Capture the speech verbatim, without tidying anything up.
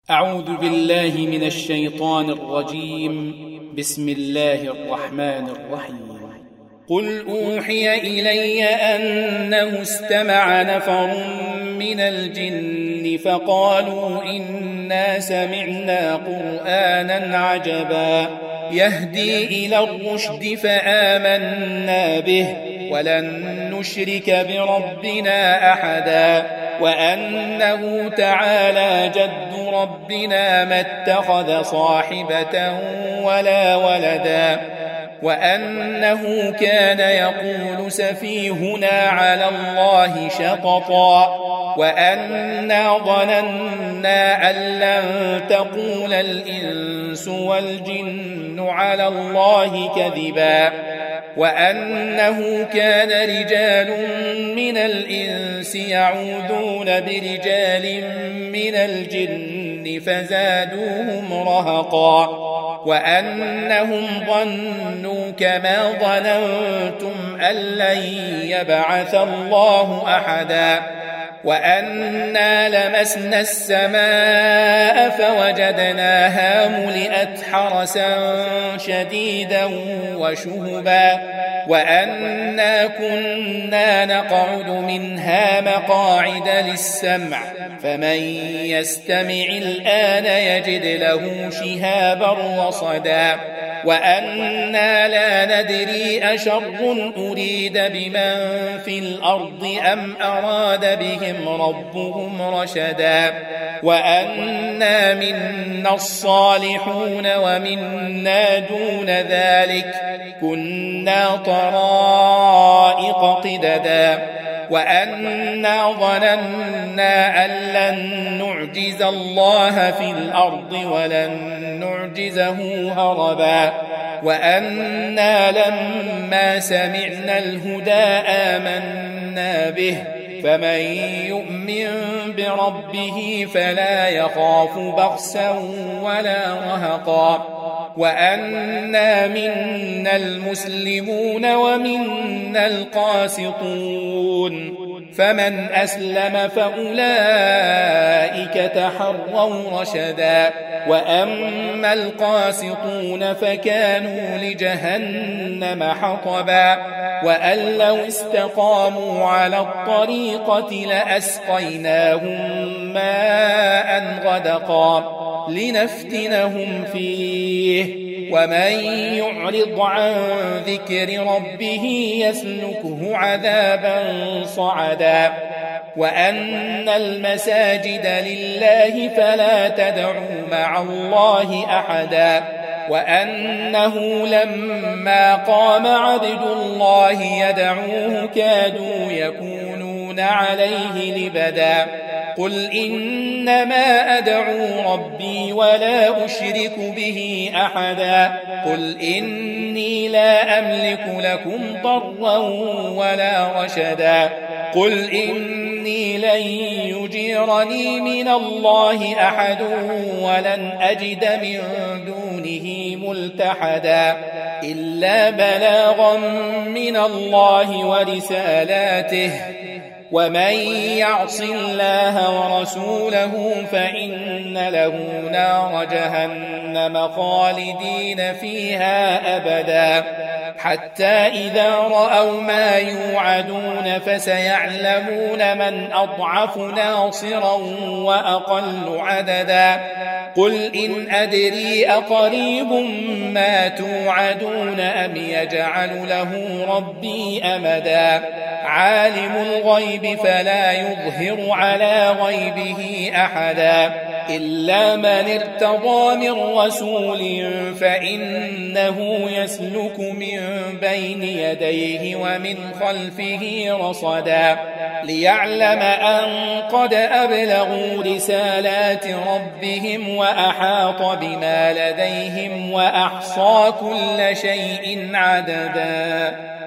أعوذ بالله من الشيطان الرجيم. بسم الله الرحمن الرحيم. قل أوحي إلي أنه استمع نفر من الجن فقالوا إنا سمعنا قرآنا عجبا يهدي إلى الرشد فآمنا به ولن نشرك بربنا أحدا وأنه تعالى جد ربنا ما اتخذ صاحبة ولا ولدا وأنه كان يقول سفيهنا على الله شططا وأنا ظننا أن لن تقول الإنس والجن على الله كذبا وأنه كان رجال من الإنس يعوذون برجال من الجن فزادوهم رهقا وأنهم ظنوا كما ظننتم أن لن يبعث الله أحدا وأنا لمسنا السماء فوجدناها ملئت حرسا شديدا وشهبا وأنا كنا نقعد منها مقاعد للسمع فمن يستمع الآن يجد له شهابا رصدا وأنا لا ندري أشر أريد بمن في الأرض أم أراد بهم ربهم رشدا وأنا منا الصالحون ومنا دون ذلك كنا طرائق قددا وأنا ظننا أن لن نعجز الله في الأرض ولن نعجزه هربا وأنا لما سمعنا الهدى آمنا به فمن يؤمن بربه فلا يخاف بخسا ولا رهقا وأنا منا المسلمون ومنا القاسطون فمن أسلم فأولئك تحروا رشدا وأما القاسطون فكانوا لجهنم حطبا وأن لو استقاموا على الطريقة لأسقيناهم ماء غدقا لنفتنهم فيه ومن يعرض عن ذكر ربه يسلكه عذابا صعدا وأن المساجد لله فلا تدعوا مع الله أحدا وأنه لما قام عبد الله يدعوه كادوا يكونون عليه لبدا قل إنما أدعو ربي ولا أشرك به أحدا قل إني لا أملك لكم ضرا ولا رشدا قل إني لن يجيرني من الله أحد ولن أجد من دونه ملتحدا إلا بلاغا من الله ورسالاته ومن يعص الله ورسوله فإن له نار جهنم خالدين فيها أبدا حتى إذا رأوا ما يوعدون فسيعلمون من أضعف ناصرا وأقل عددا قل إن أدري أقريب ما توعدون أم يجعل له ربي أمدا عالم الغيب فلا يظهر على غيبه أحدا إلا من ارتضى من رسول فإنه يسلك من بين يديه ومن خلفه رصدا ليعلم أن قد أبلغوا رسالات ربهم وأحاط بما لديهم وأحصى كل شيء عددا.